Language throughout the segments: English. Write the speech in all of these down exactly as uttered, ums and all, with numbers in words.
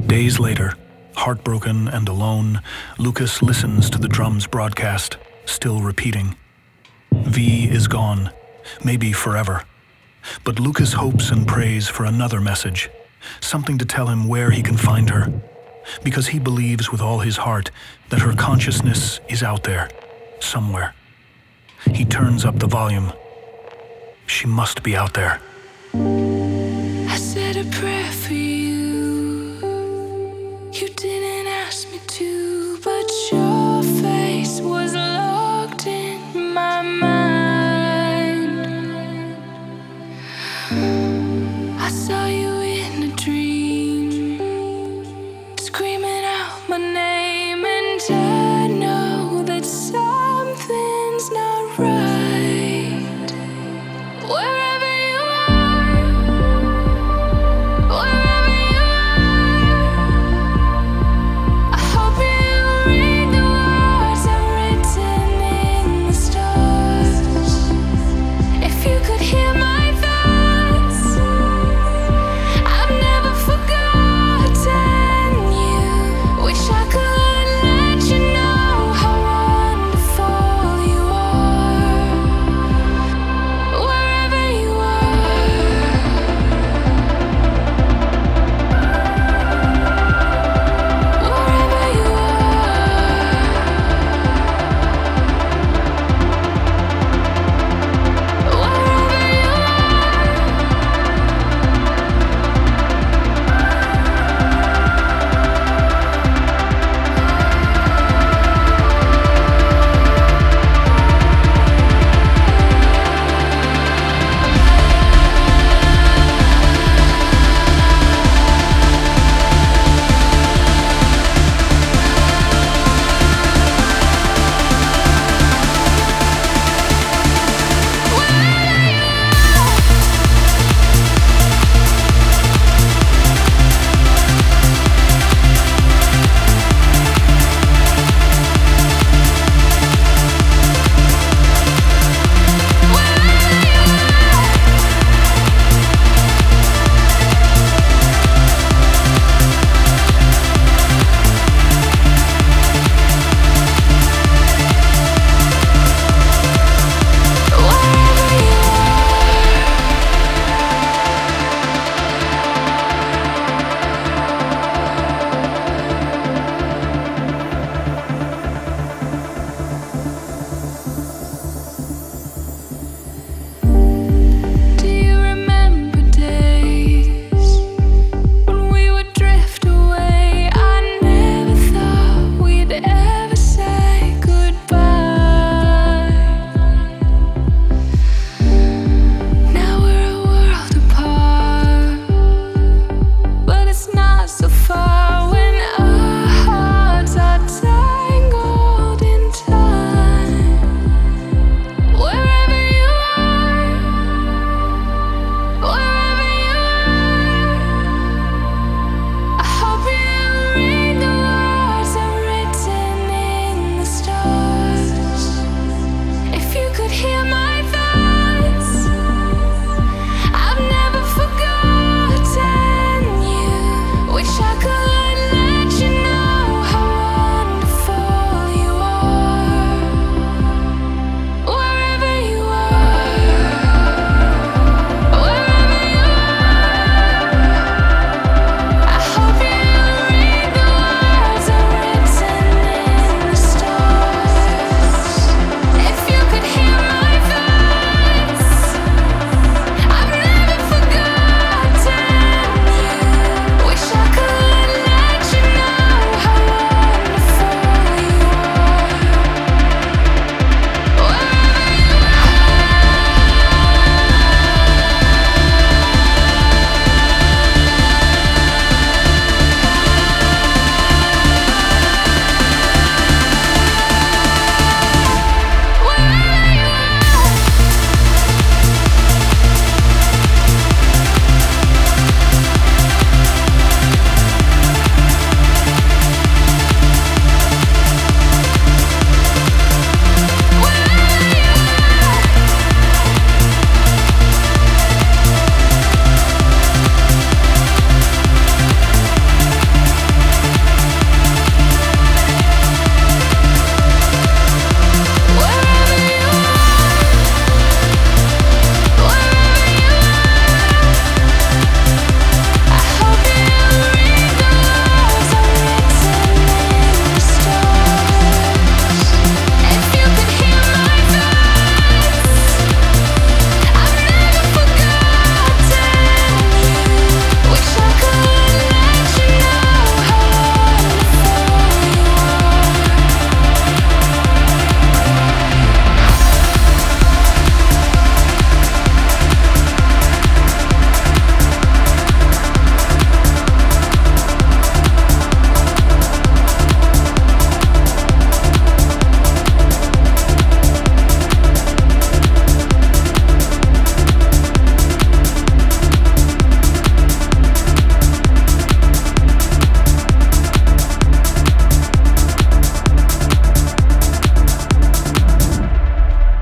Days later, heartbroken and alone, Lucas listens to the drum's broadcast, still repeating, V is gone, maybe forever. But Lucas hopes and prays for another message, something to tell him where he can find her, because he believes with all his heart that her consciousness is out there, somewhere. He turns up the volume. She must be out there. I said a prayer for you. You didn't ask me to, but your face was locked in my mind. I saw you in a dream, screaming out my name, and I know that something's not right. Wherever you are, wherever you are, I hope you read the words I've written in the stars. If you could hear my thoughts, I've never forgotten you. Wish I could let you know how wonderful you are. Wherever you are, wherever you are, wherever you Do you remember days when we would drift away? I never thought we'd ever say goodbye. Now we're a world apart, but it's not so far when our hearts are tangled in time. Wherever you are, wherever you are, I hope you read the words I've written in the stars. If you could hear my thoughts, I've never forgotten you. Wish I could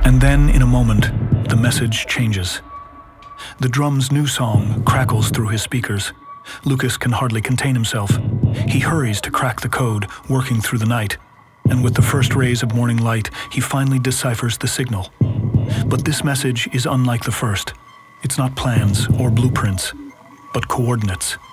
And then, in a moment, the message changes. The drum's new song crackles through his speakers. Lucas can hardly contain himself. He hurries to crack the code, working through the night. And with the first rays of morning light, he finally deciphers the signal. But this message is unlike the first. It's not plans or blueprints, but coordinates.